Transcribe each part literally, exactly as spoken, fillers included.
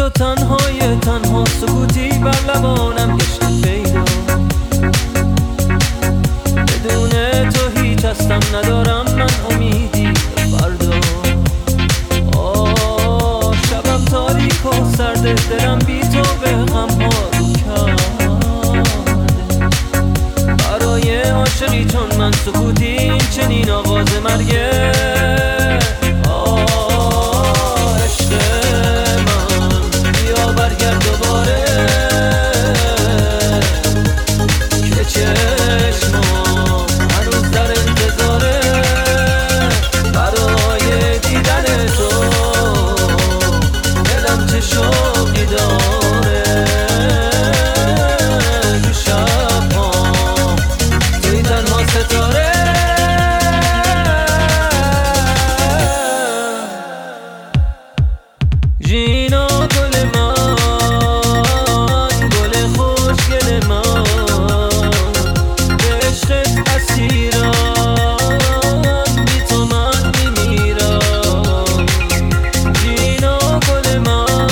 تو تنهای تنها سکوتی بر لبانم گشت پیدا. بدون تو هیچ هستم ندارم من امیدی به فردا. آه شبم تاریک و سرده، دلم بی تو به غم ها رو کرده. برای عاشقی چون من سکوتی این چنین آواز مرگه. جینا گل من، گل خوشگل من، به عشقت اسیرم، بی تو من میمیرم. جینا گل من،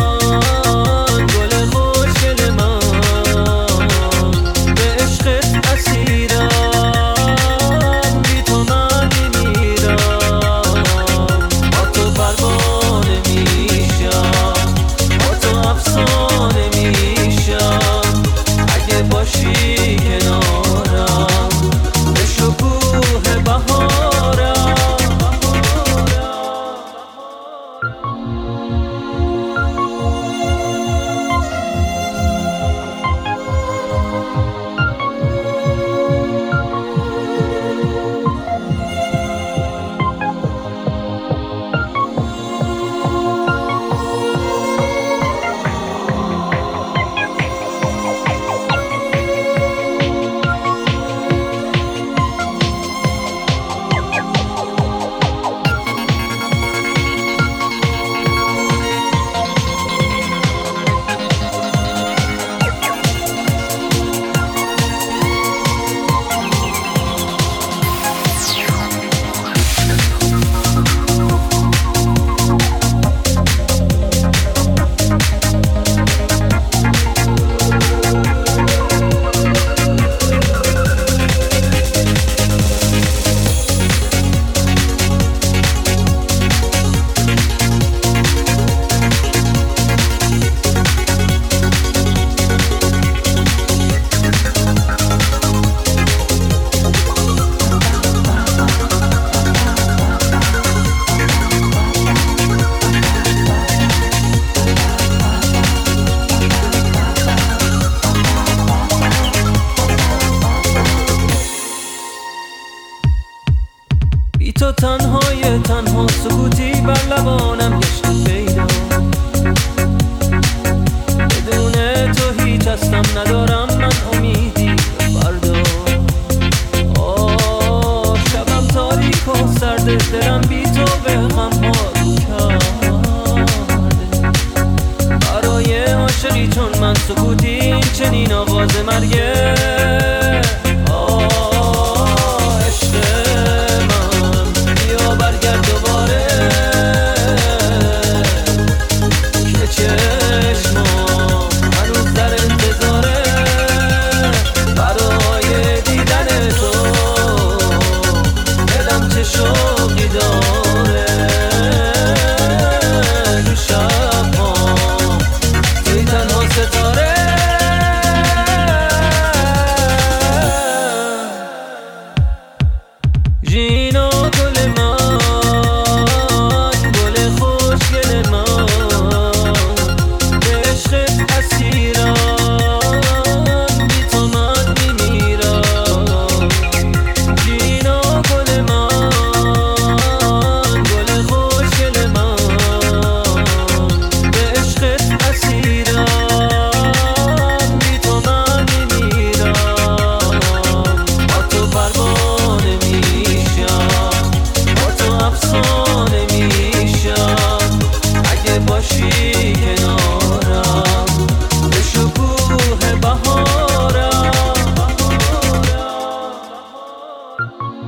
گل خوشگل من، به عشقت اسیرم، بی تو من میمیرم. با تو پروانه میشم، با تو افسانه میشم، اگه باشی کنارم به شکوه بهارم. بی تو تنهای تنها سکوتی بر لبانم گشت پیدا. بدون تو هیچ هستم ندارم من امیدی به فردا. آه شبم تاریک و سرده، دلم بی تو به غم ها رو کرده. برای عاشقی چون من سکوتی این چنین آواز مرگه. جینا گل من، گل خوشگل من، به عشقت اسیرم، بی تو من میمیرم. جینا گل من، گل خوشگل من، به عشقت اسیرم، بی تو من میمیرم. با تو پروانه میشم، با تو افسانه میشم، اگه باشی کنارم به شکوه بهارم.